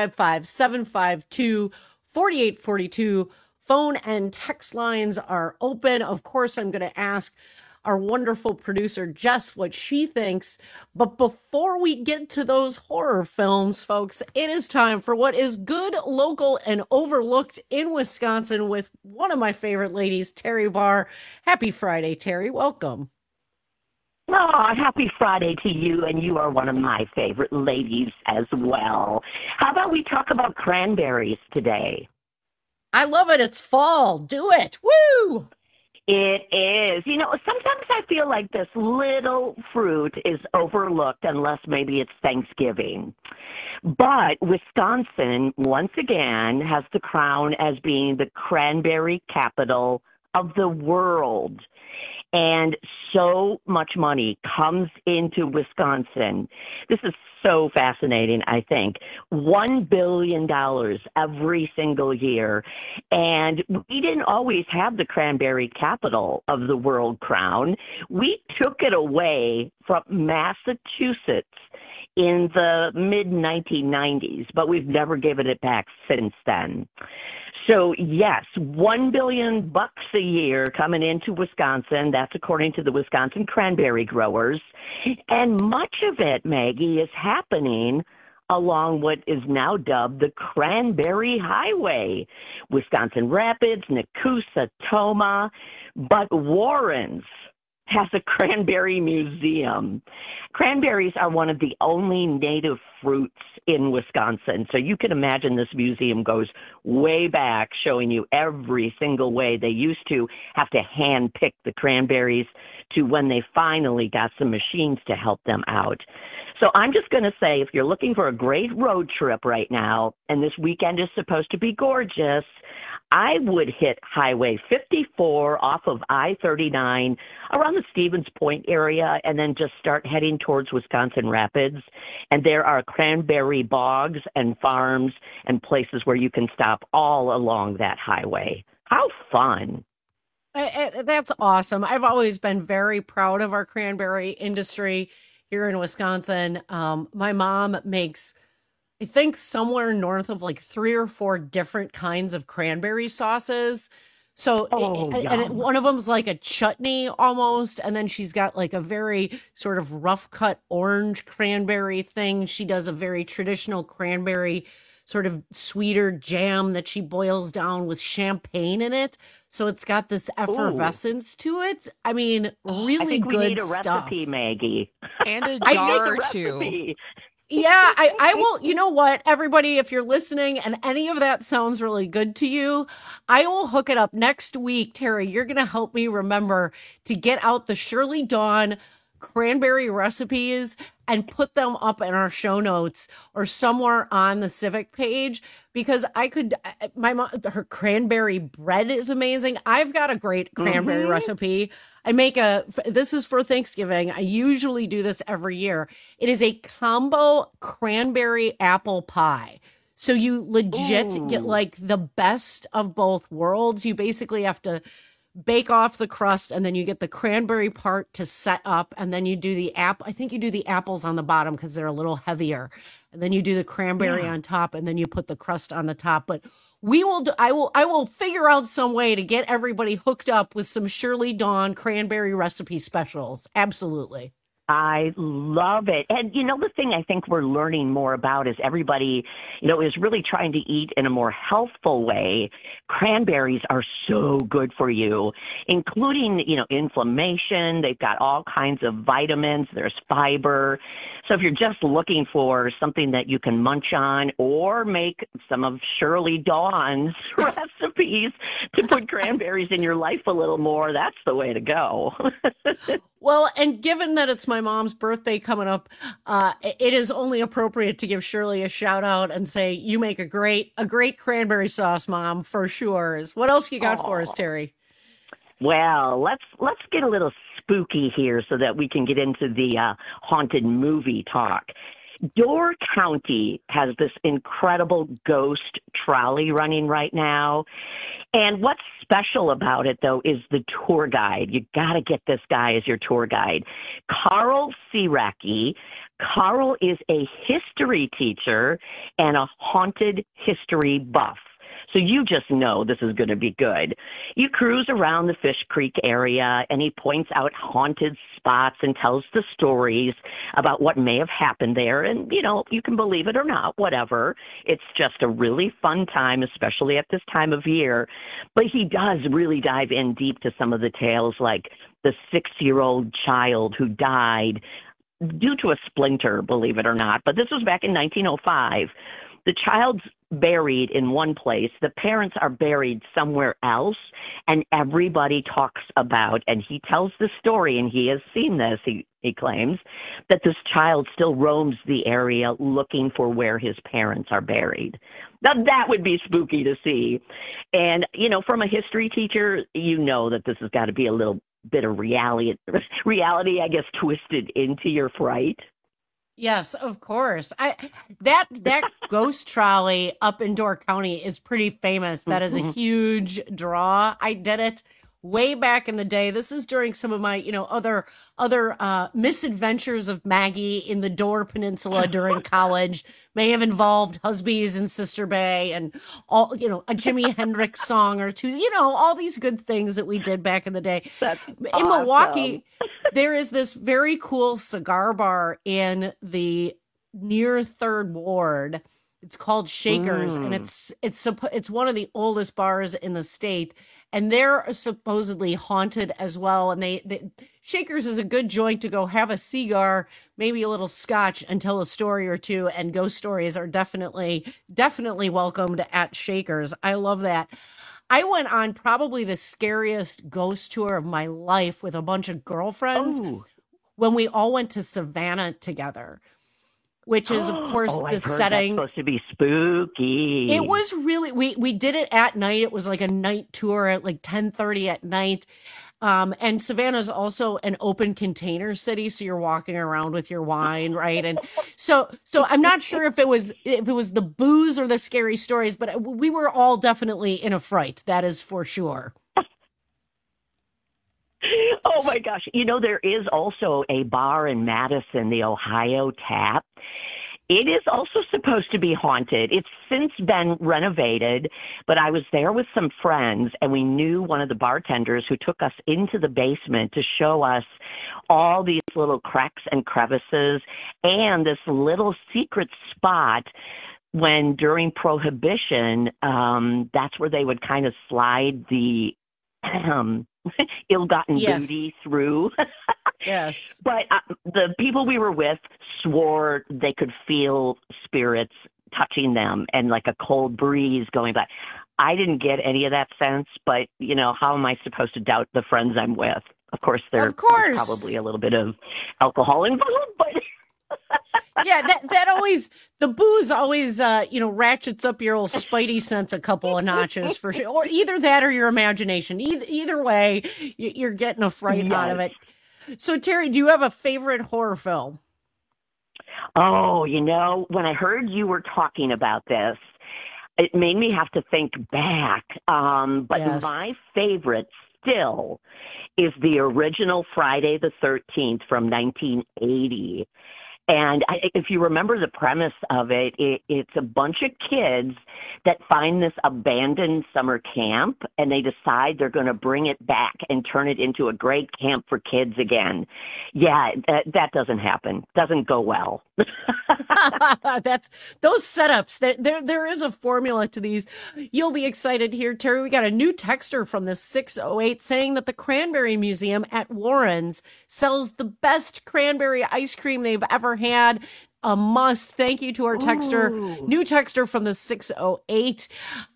855-752-4842. Phone and text lines are open. Of course, I'm going to ask our wonderful producer, Jess, what she thinks. But before we get to those horror films, folks, it is time for what is good, local, and overlooked in Wisconsin with one of my favorite ladies, Terry Barr. Happy Friday, Terry. Welcome. Oh, happy Friday to you, and you are one of my favorite ladies as well. How about we talk about cranberries today? I love it. It's fall. Do it. Woo! It is. You know, sometimes I feel like this little fruit is overlooked unless maybe it's Thanksgiving. But Wisconsin, once again, has the crown as being the cranberry capital of the world. And so much money comes into Wisconsin. This is so fascinating, I think. $1 billion every single year. And we didn't always have the cranberry capital of the world crown. We took it away from Massachusetts in the mid-1990s, but we've never given it back since then. So, yes, $1 billion a year coming into Wisconsin. That's according to the Wisconsin cranberry growers. And much of it, Maggie, is happening along what is now dubbed the Cranberry Highway. Wisconsin Rapids, Nakusa, Tomah, but Warrens has a cranberry museum. Cranberries are one of the only native fruits in Wisconsin. So you can imagine this museum goes way back, showing you every single way they used to have to hand pick the cranberries to when they finally got some machines to help them out. So I'm just going to say, if you're looking for a great road trip right now, and this weekend is supposed to be gorgeous, I would hit Highway 54 off of I-39 around the Stevens Point area and then just start heading towards Wisconsin Rapids. And there are cranberry bogs and farms and places where you can stop all along that highway. How fun. That's awesome. I've always been very proud of our cranberry industry here in Wisconsin. My mom makes, I think, somewhere north of like 3 or 4 different kinds of cranberry sauces. So, one of them's like a chutney almost. And then she's got like a very sort of rough cut orange cranberry thing. She does a very traditional cranberry sort of sweeter jam that she boils down with champagne in it. So it's got this effervescence to it. I mean, really I think good we need a stuff. recipe, Maggie. And a jar or two. Yeah, I will. You know what, everybody, if you're listening and any of that sounds really good to you, I will hook it up next week. Terry, you're going to help me remember to get out the Shirley Dawn cranberry recipes and put them up in our show notes or somewhere on the Civic page, because I could, my mom, her cranberry bread is amazing. I've got a great cranberry recipe. I make this is for Thanksgiving. I usually do this every year. It is a combo cranberry apple pie. So you legit get like the best of both worlds. You basically have to bake off the crust, and then you get the cranberry part to set up, and then you do the I think you do the apples on the bottom because they're a little heavier, and then you do the cranberry on top, and then you put the crust on the top. But I will figure out some way to get everybody hooked up with some Shirley Dawn cranberry recipe specials. Absolutely. I love it. And, the thing I think we're learning more about is everybody, is really trying to eat in a more healthful way. Cranberries are so good for you, including, inflammation. They've got all kinds of vitamins. There's fiber. So if you're just looking for something that you can munch on or make some of Shirley Dawn's recipes to put cranberries in your life a little more, that's the way to go. Well, and given that it's my mom's birthday coming up, it is only appropriate to give Shirley a shout out and say, you make a great cranberry sauce, Mom, for sure. What else you got for us, Terry? Well, let's get a little spooky here so that we can get into the haunted movie talk. Door County has this incredible ghost trolley running right now. And what's special about it, though, is the tour guide. You got to get this guy as your tour guide. Carl Siraki. Carl is a history teacher and a haunted history buff. So you just know this is going to be good. You cruise around the Fish Creek area, and he points out haunted spots and tells the stories about what may have happened there. And, you can believe it or not, whatever. It's just a really fun time, especially at this time of year. But he does really dive in deep to some of the tales, like the 6-year-old child who died due to a splinter, believe it or not. But this was back in 1905. The child's buried in one place. The parents are buried somewhere else, and everybody talks about, and he tells the story, and he has seen this, he claims, that this child still roams the area looking for where his parents are buried. Now, that would be spooky to see. And, from a history teacher, that this has got to be a little bit of reality, I guess, twisted into your fright. Yes, of course. That ghost trolley up in Door County is pretty famous. That is a huge draw. I did it way back in the day. This is during some of my, other misadventures of Maggie in the Door Peninsula during college. May have involved Husbies and Sister Bay and all, a Jimi Hendrix song or two, all these good things that we did back in the day. That's in awesome. Milwaukee, there is this very cool cigar bar in the near Third Ward. It's called Shakers, and it's one of the oldest bars in the state, and they're supposedly haunted as well. And they Shakers is a good joint to go have a cigar, maybe a little scotch, and tell a story or two. And ghost stories are definitely welcomed at Shakers. I love that. I went on probably the scariest ghost tour of my life with a bunch of girlfriends when we all went to Savannah together, which is, of course, the setting. That's supposed to be spooky. It was really, we did it at night. It was like a night tour at like 10:30 at night. And Savannah is also an open container city, so you're walking around with your wine, right? And so I'm not sure if it was the booze or the scary stories, but we were all definitely in a fright. That is for sure. Oh my gosh. There is also a bar in Madison, the Ohio Tap. It is also supposed to be haunted. It's since been renovated, but I was there with some friends, and we knew one of the bartenders who took us into the basement to show us all these little cracks and crevices and this little secret spot when during Prohibition, that's where they would kind of slide the ill-gotten booty through. Yes. But the people we were with swore they could feel spirits touching them and like a cold breeze going by. I didn't get any of that sense, but, how am I supposed to doubt the friends I'm with? Of course, there's probably a little bit of alcohol involved, but... Yeah, that always, the booze always, ratchets up your old spidey sense a couple of notches for sure. Or either that or your imagination. Either way, you're getting a fright out of it. So, Terry, do you have a favorite horror film? Oh, when I heard you were talking about this, it made me have to think back. But my favorite still is the original Friday the 13th from 1980. And if you remember the premise of it, it's a bunch of kids that find this abandoned summer camp, and they decide they're going to bring it back and turn it into a great camp for kids again. Yeah, that doesn't happen. Doesn't go well. That's those setups. There is a formula to these. You'll be excited here, Terry. We got a new texter from the 608 saying that the Cranberry Museum at Warren's sells the best cranberry ice cream they've ever had. A must. Thank you to our texter, new texter from the 608.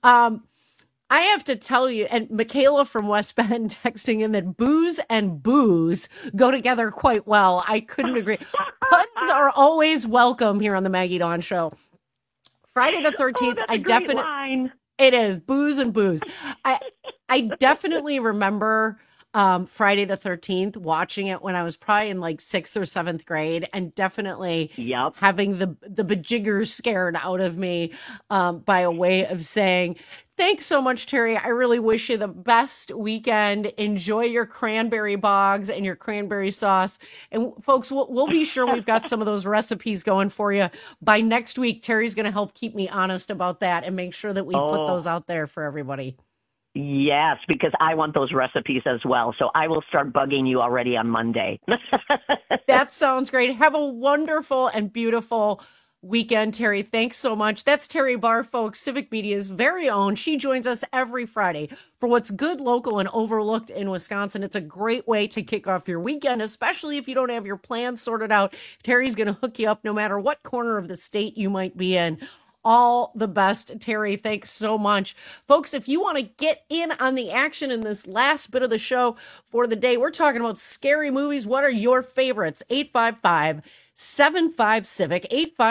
I have to tell you, and Michaela from West Bend texting in that booze and booze go together quite well. I couldn't agree. Puns are always welcome here on the Maggie Dawn Show. Friday the 13th, I definitely. It is booze and booze. I definitely remember Friday the 13th, watching it when I was probably in like 6th or 7th grade, and definitely having the bejiggers scared out of me by a way of saying, thanks so much, Terry. I really wish you the best weekend. Enjoy your cranberry bogs and your cranberry sauce. And folks, we'll be sure we've got some of those recipes going for you by next week. Terry's going to help keep me honest about that and make sure that we put those out there for everybody. Yes, because I want those recipes as well. So I will start bugging you already on Monday. That sounds great. Have a wonderful and beautiful weekend, Terry. Thanks so much. That's Terry Barr, folks, Civic Media's very own. She joins us every Friday for what's good, local, and overlooked in Wisconsin. It's a great way to kick off your weekend, especially if you don't have your plans sorted out. Terry's going to hook you up no matter what corner of the state you might be in. All the best, Terry. Thanks so much. Folks, if you want to get in on the action in this last bit of the show for the day, we're talking about scary movies. What are your favorites? 855-75-CIVIC,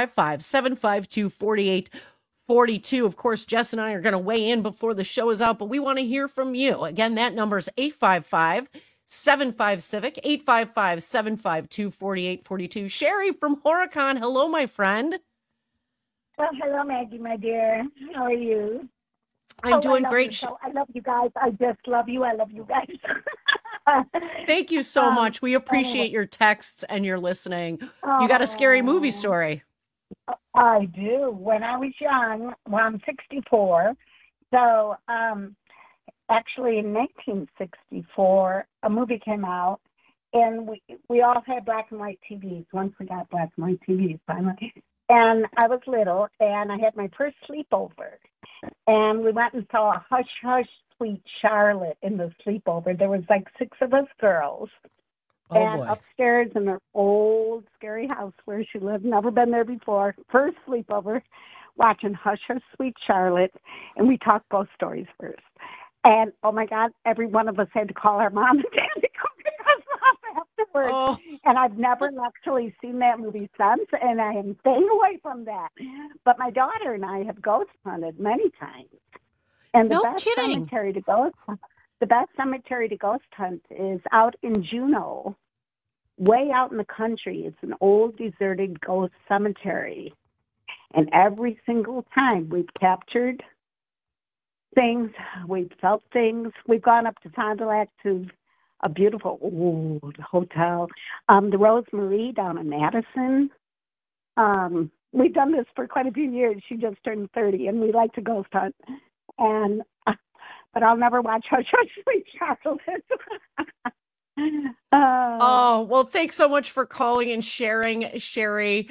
855-752-4842. Of course, Jess and I are going to weigh in before the show is out, but we want to hear from you. Again, that number is 855-75-CIVIC, 855-752-4842. Sherry from Horicon. Hello, my friend. Well, hello, Maggie, my dear. How are you? I'm doing great. I love you guys. I just love you. I love you guys. Thank you so much. We appreciate your texts and your listening. You got a scary movie story. I do. When I was young, well, I'm 64. So actually in 1964, a movie came out, and we all had black and white TVs. Once we got black and white TVs, finally. And I was little, and I had my first sleepover. And we went and saw Hush, Hush, Sweet Charlotte in the sleepover. There was like 6 of us girls. And upstairs in her old, scary house where she lived, never been there before, first sleepover, watching Hush, Hush, Sweet Charlotte. And we talked ghost stories first. And, oh, my God, every one of us had to call our mom and dad to come pick us up afterwards. And I've never actually seen that movie since, and I am staying away from that. But my daughter and I have ghost hunted many times. And the best cemetery to ghost hunt is out in Juneau, way out in the country. It's an old, deserted ghost cemetery. And every single time we've captured things, we've felt things. We've gone up to Fond du Lac to a beautiful old hotel. The Rose Marie down in Madison. We've done this for quite a few years. She just turned 30, and we like to ghost hunt. And but I'll never watch Hush, Hush, Sweet Charlotte. Well, thanks so much for calling and sharing, Sherry.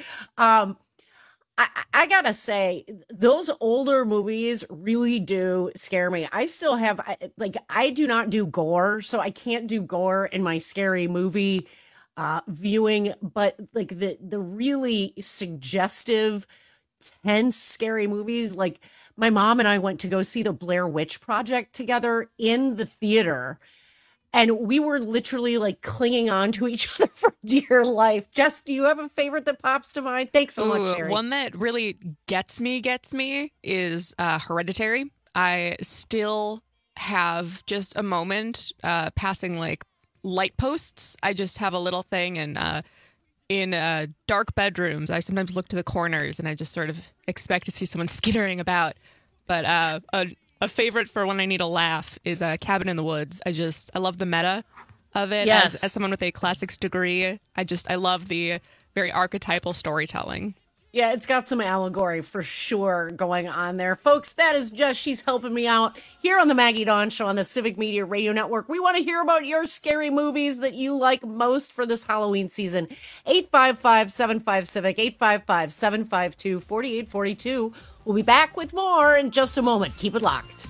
I gotta say, those older movies really do scare me. I still have, I do not do gore, so I can't do gore in my scary movie viewing, but like the really suggestive, tense, scary movies, like my mom and I went to go see the Blair Witch Project together in the theater. And we were literally like clinging on to each other for dear life. Jess, do you have a favorite that pops to mind? Thanks so much, Sherry. One that really gets me is Hereditary. I still have just a moment passing like light posts. I just have a little thing, and in dark bedrooms, I sometimes look to the corners and I just sort of expect to see someone skittering about. But a favorite for when I need a laugh is Cabin in the Woods. I love the meta of it. Yes. As someone with a classics degree, I love the very archetypal storytelling. Yeah, it's got some allegory for sure going on there. Folks, that is just, she's helping me out here on the Maggie Dawn Show on the Civic Media Radio Network. We want to hear about your scary movies that you like most for this Halloween season. 855-75-CIVIC, 855-752-4842. We'll be back with more in just a moment. Keep it locked.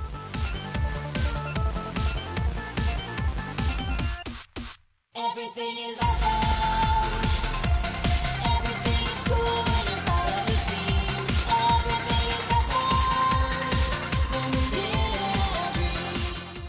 Everything is awesome. Everything is cool when you're part of the team. Everything is awesome when we live our dream.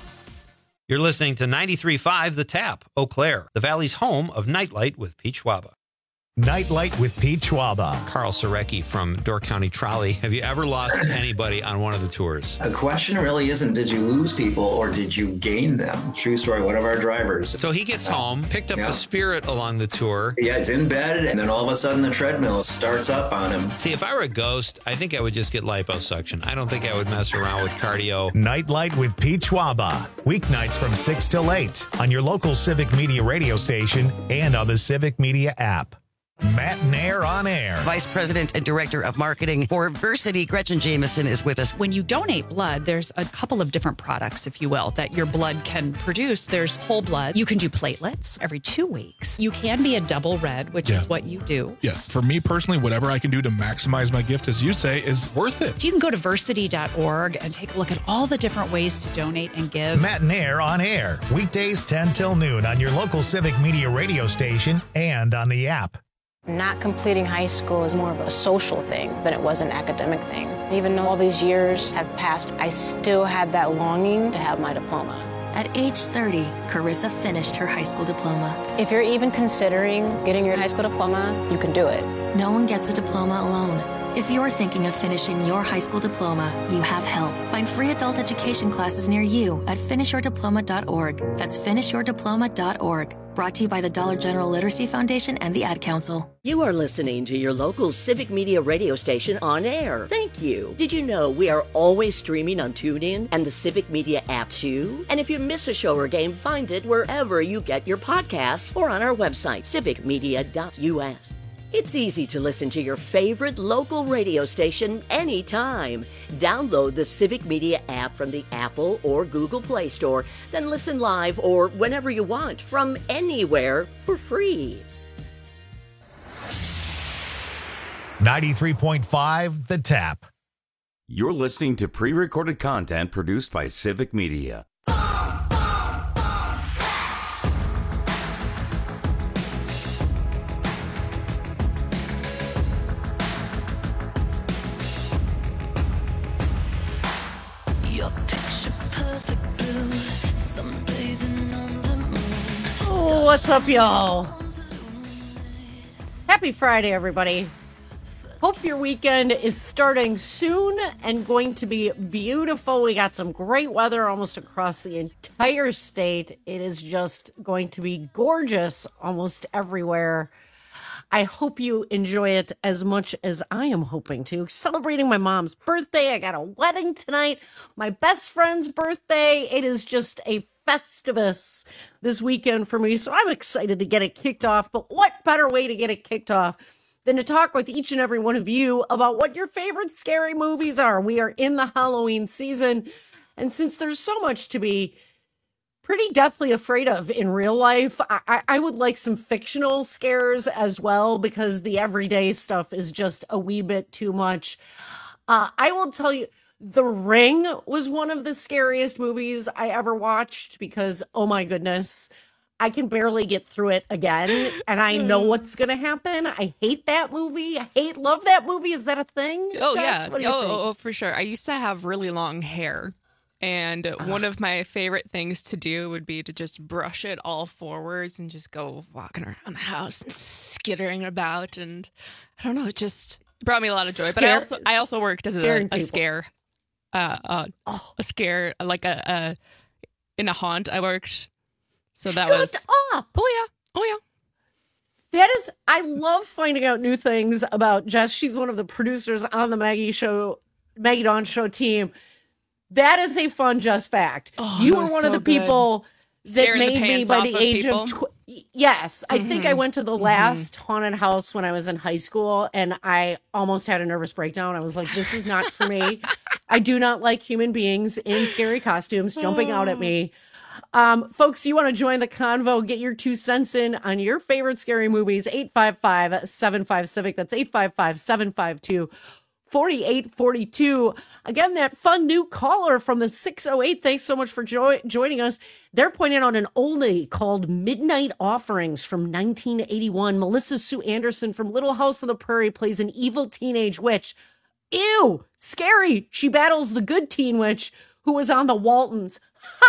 You're listening to 93.5 The Tap, Eau Claire, the Valley's home of Nightlight with Pete Schwaba. Nightlight with Pete Schwaba. Carl Sorecki from Door County Trolley. Have you ever lost anybody on one of the tours? The question really isn't did you lose people or did you gain them? True story, one of our drivers. So he gets home, picked up a Spirit along the tour. Yeah, he's in bed, and then all of a sudden the treadmill starts up on him. See, if I were a ghost, I think I would just get liposuction. I don't think I would mess around with cardio. Nightlight with Pete Schwaba. Weeknights from 6 till 8 on your local Civic Media radio station and on the Civic Media app. Matt Nair on air. Vice President and Director of Marketing for Versity, Gretchen Jameson, is with us. When you donate blood, there's a couple of different products, if you will, that your blood can produce. There's whole blood. You can do platelets every 2 weeks. You can be a double red, which is what you do. Yes. For me personally, whatever I can do to maximize my gift, as you say, is worth it. So you can go to versity.org and take a look at all the different ways to donate and give. Matt Nair on air. Weekdays 10 till noon on your local Civic Media radio station and on the app. Not completing high school is more of a social thing than it was an academic thing. Even though all these years have passed, I still had that longing to have my diploma. At age 30, Carissa finished her high school diploma. If you're even considering getting your high school diploma, you can do it. No one gets a diploma alone. If you're thinking of finishing your high school diploma, you have help. Find free adult education classes near you at finishyourdiploma.org. That's finishyourdiploma.org. Brought to you by the Dollar General Literacy Foundation and the Ad Council. You are listening to your local Civic Media radio station on air. Thank you. Did you know we are always streaming on TuneIn and the Civic Media app too? And if you miss a show or game, find it wherever you get your podcasts or on our website, civicmedia.us. It's easy to listen to your favorite local radio station anytime. Download the Civic Media app from the Apple or Google Play Store, then listen live or whenever you want from anywhere for free. 93.5 The Tap. You're listening to pre-recorded content produced by Civic Media. What's up, y'all? Happy Friday, everybody. Hope your weekend is starting soon and going to be beautiful. We got some great weather almost across the entire state. It is just going to be gorgeous almost everywhere. I hope you enjoy it as much as I am hoping to. Celebrating my mom's birthday. I got a wedding tonight. My best friend's birthday. It is just a Festivus this weekend for me, so I'm excited to get it kicked off. But what better way to get it kicked off than to talk with each and every one of you about what your favorite scary movies are? We are in the Halloween season, and since there's so much to be pretty deathly afraid of in real life, I would like some fictional scares as well, because the everyday stuff is just a wee bit too much. I will tell you, The Ring was one of the scariest movies I ever watched because, oh my goodness, I can barely get through it again, and I know what's going to happen. I hate that movie. Love that movie. Is that a thing? Oh, Jess? yeah. What do you think? Oh, for sure. I used to have really long hair, and one of my favorite things to do would be to just brush it all forwards and just go walking around the house and skittering about, and I don't know, it just brought me a lot of joy. But I also worked as a scare. A scare, like in a haunt. I worked, so that was up. Oh yeah. That is, I love finding out new things about Jess. She's one of the producers on the Maggie Dawn Show team. That is a fun Jess fact. Oh, you were one of the people that Scaring made the me pants by off the of age people. of Yes, I think I went to the last haunted house when I was in high school, and I almost had a nervous breakdown. I was like, this is not for me. I do not like human beings in scary costumes jumping out at me. Folks, you want to join the convo, get your 2 cents in on your favorite scary movies, 855-75-CIVIC. That's 855-752-4842. Again, that fun new caller from the 608. Thanks so much for joining us. They're pointing out an oldie called Midnight Offerings from 1981. Melissa Sue Anderson from Little House on the Prairie plays an evil teenage witch. Ew, scary. She battles the good teen witch who was on the Waltons.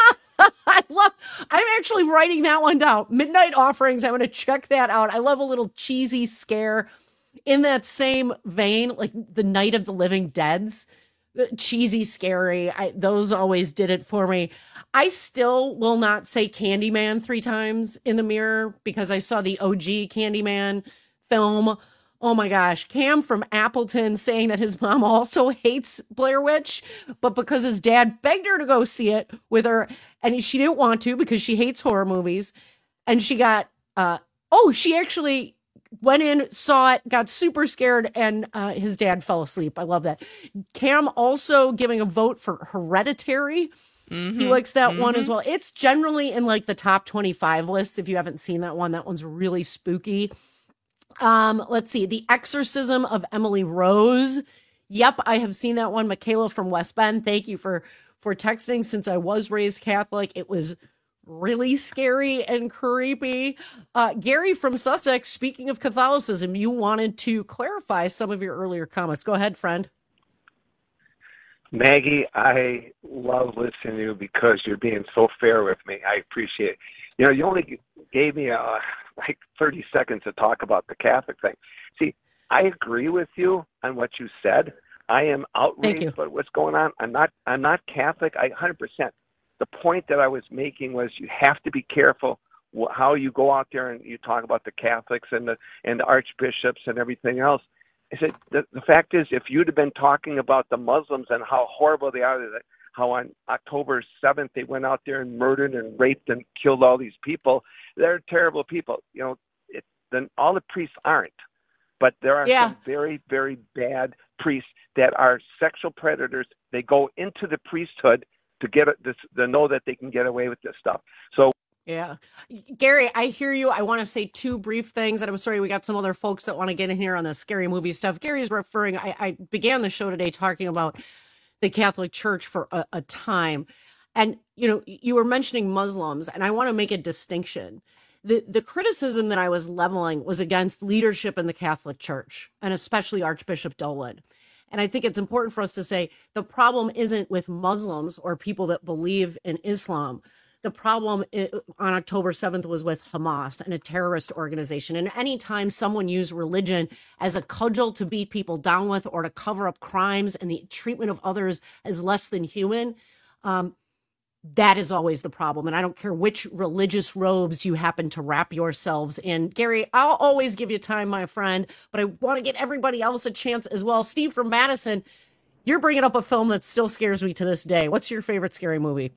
I'm actually writing that one down. Midnight Offerings. I'm going to check that out. I love a little cheesy scare. In that same vein, like the Night of the Living Dead's, cheesy, scary. Those always did it for me. I still will not say Candyman 3 times in the mirror because I saw the OG Candyman film. Oh my gosh. Cam from Appleton saying that his mom also hates Blair Witch, but because his dad begged her to go see it with her, and she didn't want to because she hates horror movies, and she got, she actually went in, saw it, got super scared, and his dad fell asleep. I love that. Cam also giving a vote for Hereditary. He likes that one as well. It's generally in like the top 25 lists. If you haven't seen that one's really spooky. Let's see. The Exorcism of Emily Rose. Yep, I have seen that one. Michaela from West Bend. Thank you for texting. Since I was raised Catholic, it was really scary and creepy. Gary from Sussex, speaking of Catholicism, you wanted to clarify some of your earlier comments. Go ahead, friend. Maggie, I love listening to you because you're being so fair with me. I appreciate it. You know, you only gave me like 30 seconds to talk about the Catholic thing. See, I agree with you on what you said. I am outraged by what's going on. I'm not Catholic. 100%. The point that I was making was you have to be careful how you go out there and you talk about the Catholics and the archbishops and everything else. I said the fact is, if you'd have been talking about the Muslims and how horrible they are, how on October 7th they went out there and murdered and raped and killed all these people, they're terrible people. You know, then all the priests aren't, but there are some very, very bad priests that are sexual predators. They go into the priesthood to get this, to know that they can get away with this stuff. So, yeah, Gary, I hear you. I want to say 2 brief things, and I'm sorry we got some other folks that want to get in here on the scary movie stuff. Gary's referring. I began the show today talking about the Catholic Church for a time, and you were mentioning Muslims, and I want to make a distinction. The criticism that I was leveling was against leadership in the Catholic Church, and especially Archbishop Dolan. And I think it's important for us to say the problem isn't with Muslims or people that believe in Islam. The problem on October 7th was with Hamas and a terrorist organization. And anytime someone used religion as a cudgel to beat people down with or to cover up crimes and the treatment of others as less than human, that is always the problem. And I don't care which religious robes you happen to wrap yourselves in. Gary, I'll always give you time, my friend, but I want to get everybody else a chance as well. Steve from Madison, you're bringing up a film that still scares me to this day. What's your favorite scary movie?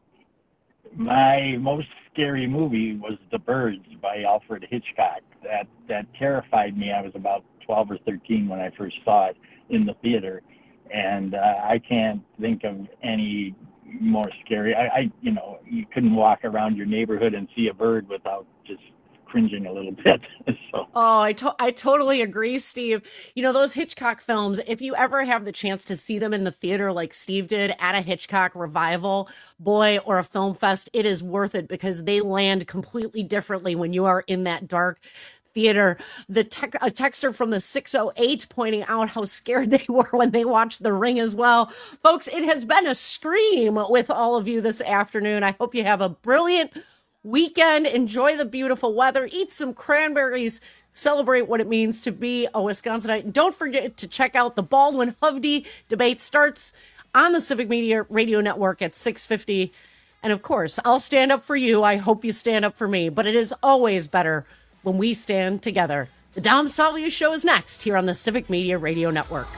My most scary movie was The Birds by Alfred Hitchcock. That terrified me. I was about 12 or 13 when I first saw it in the theater, and I can't think of any more scary. You couldn't walk around your neighborhood and see a bird without just cringing a little bit. So. Oh, I totally agree, Steve. Those Hitchcock films, if you ever have the chance to see them in the theater like Steve did at a Hitchcock revival, boy, or a film fest, it is worth it because they land completely differently when you are in that dark theater. A texter from the 608 pointing out how scared they were when they watched The Ring as well. Folks, it has been a scream with all of you this afternoon. I hope you have a brilliant weekend. Enjoy the beautiful weather. Eat some cranberries. Celebrate what it means to be a Wisconsinite. And don't forget to check out the Baldwin-Hovde debate. Starts on the Civic Media Radio Network at 6:50. And of course, I'll stand up for you. I hope you stand up for me. But it is always better when we stand together. The Dom Salvia Show is next here on the Civic Media Radio Network.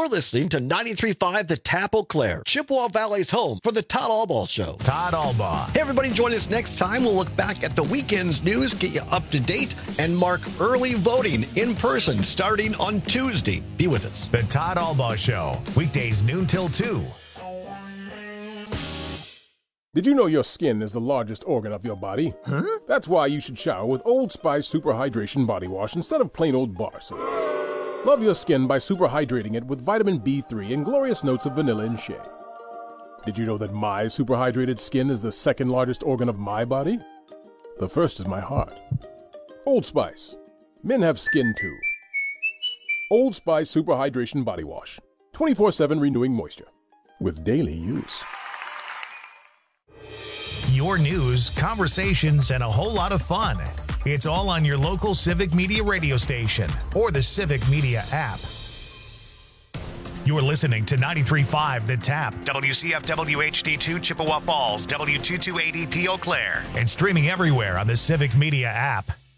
You're listening to 93.5 The Tap Eau Claire, Chippewa Valley's home for the Todd Albaugh Show. Todd Albaugh. Hey, everybody, join us next time. We'll look back at the weekend's news, get you up to date, and mark early voting in person starting on Tuesday. Be with us. The Todd Albaugh Show, weekdays noon till 2. Did you know your skin is the largest organ of your body? Huh? That's why you should shower with Old Spice Super Hydration Body Wash instead of plain old bar soap. Love your skin by super hydrating it with vitamin B3 and glorious notes of vanilla and shea. Did you know that my super hydrated skin is the second largest organ of my body? The first is my heart. Old Spice. Men have skin too. Old Spice Super Hydration Body Wash. 24/7 renewing moisture. With daily use. Your news, conversations, and a whole lot of fun. It's all on your local Civic Media radio station or the Civic Media app. You're listening to 93.5 The Tap, WCFW HD2 Chippewa Falls, W228EP Eau Claire, and streaming everywhere on the Civic Media app.